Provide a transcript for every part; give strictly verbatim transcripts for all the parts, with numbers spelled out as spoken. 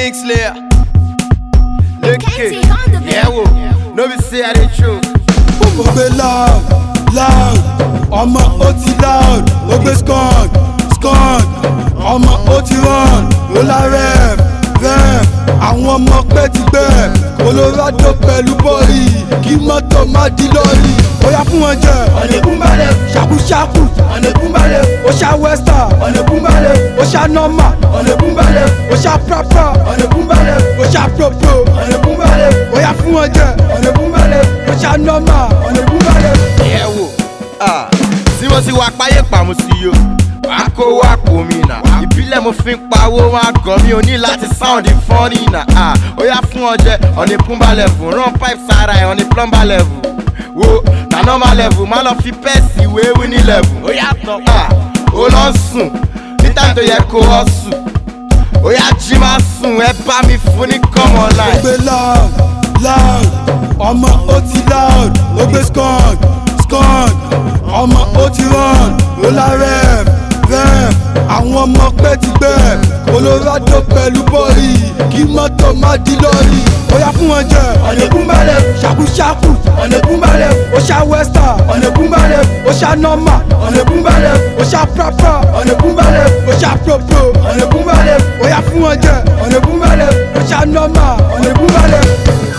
Kingslayer. Look it, yeah, wo. No be say I dey choke. Ogbe loud, loud, ọmọ ó ti loud, ogbe skunk, skunk, ọmọ ó ti run, ó la rep, rep, àwọn ọmọ pẹ́ ti gbẹ, Colorado pẹ̀lú bọ́ọ̀lì, kí mọ́tò má di lọ́ọ̀lì, ó yá fún wọn jẹ. Ọ̀nà ìkúnbalẹ̀, ṣàkúṣàkù, ọ̀nà ìkúnbalẹ̀, ó ṣá western, ọ̀nà ìkúnbalẹ̀, ó ṣá normal, ọ̀nà ìkúnbalẹ̀, ó ṣá proper, ọ̀nà ìkúnbalẹ̀, ó ṣá propro, ọ̀nà ìkúnbalẹ̀, ó yá fún wọn jẹ. ọ̀nà ìkúnbalẹ̀, ó ṣá normal, ọ̀nà ìkúnbalẹ̀. Yeah, wo. Ah, tí mo ti wá páyé pàmò sí yo. Wàá kó wá kó mi nà. Ìbílẹ̀ mo fi ń pawó wá gan mi ò ní láti sound funny nà. Ah, ó yá fún ọ jẹ on a pumba level, run pipe sára ẹ̀ on a plumber level. Wo na normal level, má lọ fi pẹ́ẹ̀sì ìwé winning level. Ó yá tán, ah, ó lọ sùn ní time tó yẹ kó ọ sùn. Ó yá jí máa sùn, ẹ bá mi fún ní come online. Ogbe loud, loud, ọmọ ó ti loud, ogbe skunk, skunk, ọmọ ó ti run, ó la rep, rep, àwọn ọmọ pẹ́ ti gbẹ, Colorado pẹ̀lú bọ́ọ̀lì, kí mọ́tò má di lọ́ọ̀lì, ó yá fún wọn jẹ. Ọ̀nà ìkúnbalẹ̀, ṣàkúṣàkù, ọ̀nà ìkúnbalẹ̀, ó ṣá western, ọ̀nà ìkúnbalẹ̀, ó ṣá normal, ọ̀nà ìkúnbalẹ̀, ó ṣá proper, ọ̀nà ìkúnbalẹ̀, ó ṣá propro, ọ̀nà ìkúnbalẹ̀, ó yá fún wọn jẹ. ọ̀nà ìkúnbalẹ̀, ó ṣá normal, ọ̀nà ìkúnbalẹ̀.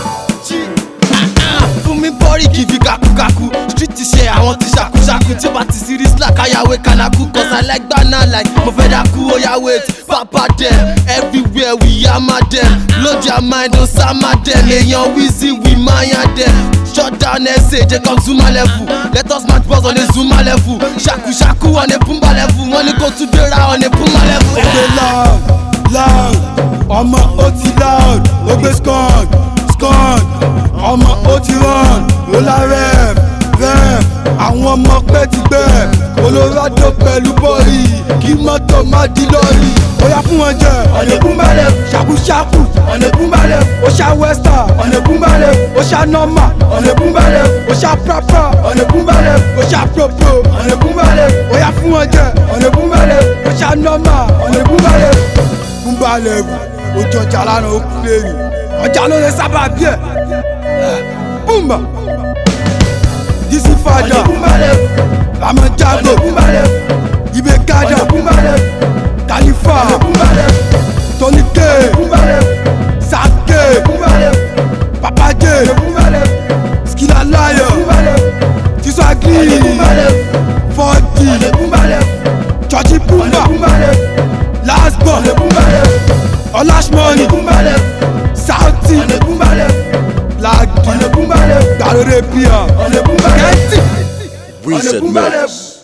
Fún mi bọ́rí kì í fi kakukaku. Street ti ṣe àwọn ti ṣàkúṣàkú. Tí ó bá ti sí rísílà káyàwé kanaku. Cause I like banana like mo fẹ́ dákú ó yá wait. Papa dem everywhere we yama dem. Load your mind on sama dem. Èèyàn Wizzy we maya dem. Shut down essay jẹ́ kan Zuma level. Let us match balls on a Zuma level. Ṣàkúṣàkú on a Pumba level. Wọ́n ní kó tún dẹ́ra on a Pumba level. Ogbe loud, loud, ọmọ ó ti loud, ogbe skunk, skunk, ọmọ ó ti run, ó la rep, rep, àwọn ọmọ pẹ́ ti gbẹ, Colorado pẹ̀lú bọ́ọ̀lì, kí mọ́tò má di lọ́ọ̀lì, ó yá fún wọn jẹ. Ọ̀nà ìkúnbalẹ̀, ṣàkúṣàkù, ọ̀nà ìkúnbalẹ̀, ó ṣá western, ọ̀nà ìkúnbalẹ̀, ó ṣá normal, ọ̀nà ìkúnbalẹ̀, ó ṣá proper, ọ̀nà ìkúnbalẹ̀, ó ṣá propro, ọ̀nà ìkúnbalẹ̀, ó yá fún wọn jẹ. ọ̀nà ìkúnbalẹ̀, ó ṣá normal, ọ̀nà ìkúnbalẹ̀. Pumba level, ojú ọjà lánàá ó kúlé ni, ọjà ló lè sábà bí ẹ̀. Pumba, Dizzy Ọ̀nà Fada, ìkúnbalẹ̀, Ramon ọ̀nà Jago, ìkúnbalẹ̀, Ibe ọ̀nà Kada, ìkúnbalẹ̀, Khalifa, ọ̀nà ìkúnbalẹ̀, Tony K, ìkúnbalẹ̀, Sake, ìkúnbalẹ̀, Papa J, ìkúnbalẹ̀, Skilla Lion, ìkúnbalẹ̀, Tiso ọ̀nà Agli, ìkúnbalẹ̀, Forty, ọ̀nà ìkúnbalẹ̀, Churchy ọ̀nà Pumba, ìkúnbalẹ̀, Last Born, ọ̀nà ìkúnbalẹ̀, Olash ọ̀nà Money, ìkúnbalẹ̀, Sauti, ọ̀nà ìkúnbalẹ̀, Lagi, ọ̀nà ìkúnbalẹ̀, Gbàlódé Pia, ọ̀nà ìkúnbalẹ̀, Kẹ́ntì. ọ̀nà ìkúnbalẹ̀.